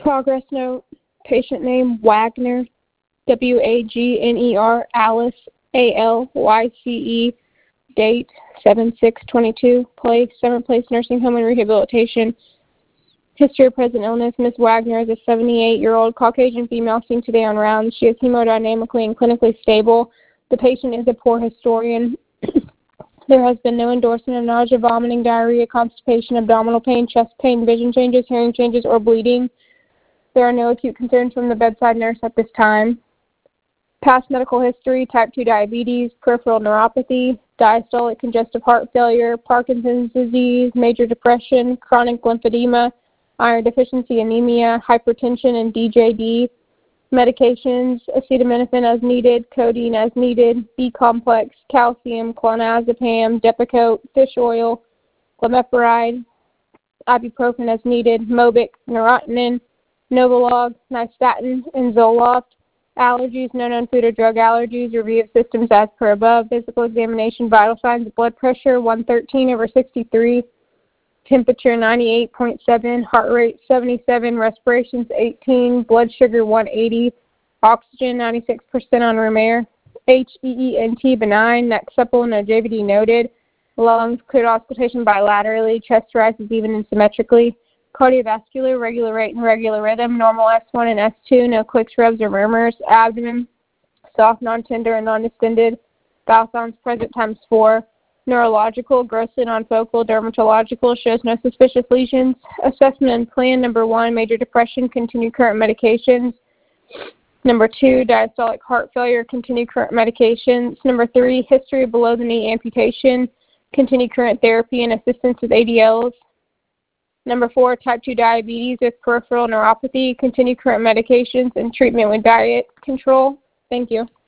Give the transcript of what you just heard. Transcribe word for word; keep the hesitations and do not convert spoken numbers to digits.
Progress note, patient name Wagner, W A G N E R, Alice, A L Y C E, date seven six twenty-two, place Summer Place Nursing Home and Rehabilitation. History of present illness, Miz Wagner is a seventy-eight-year-old Caucasian female seen today on rounds. She is hemodynamically and clinically stable. The patient is a poor historian. There has been no endorsement of nausea, vomiting, diarrhea, constipation, abdominal pain, chest pain, vision changes, hearing changes, or bleeding. There are no acute concerns from the bedside nurse at this time. Past medical history, type two diabetes, peripheral neuropathy, diastolic congestive heart failure, Parkinson's disease, major depression, chronic lymphedema, iron deficiency anemia, hypertension, and D J D. Medications, acetaminophen as needed, codeine as needed, B-complex, calcium, clonazepam, Depakote, fish oil, glimepiride, ibuprofen as needed, Mobic, Neurontin, Novolog, Nystatin, and Zoloft. Allergies, no known food or drug allergies, review of systems as per above, physical examination, vital signs, blood pressure one thirteen over sixty-three, temperature ninety-eight point seven, heart rate seventy-seven, respirations eighteen, blood sugar one eighty, oxygen ninety-six percent on room air, H E E N T benign, neck supple, no J V D noted, lungs cleared auscultation bilaterally, chest rises even and symmetrically, cardiovascular, regular rate and regular rhythm, normal S one and S two, no clicks, rubs, or murmurs, abdomen, soft, non-tender, and non-distended, bowel sounds present times four, neurological, grossly non-focal, dermatological, shows no suspicious lesions, assessment and plan, number one, major depression, continue current medications, number two, diastolic heart failure, continue current medications, number three, history of below-the-knee amputation, continue current therapy and assistance with A D Ls, number four, type two diabetes with peripheral neuropathy, continue current medications and treatment with diet control. Thank you.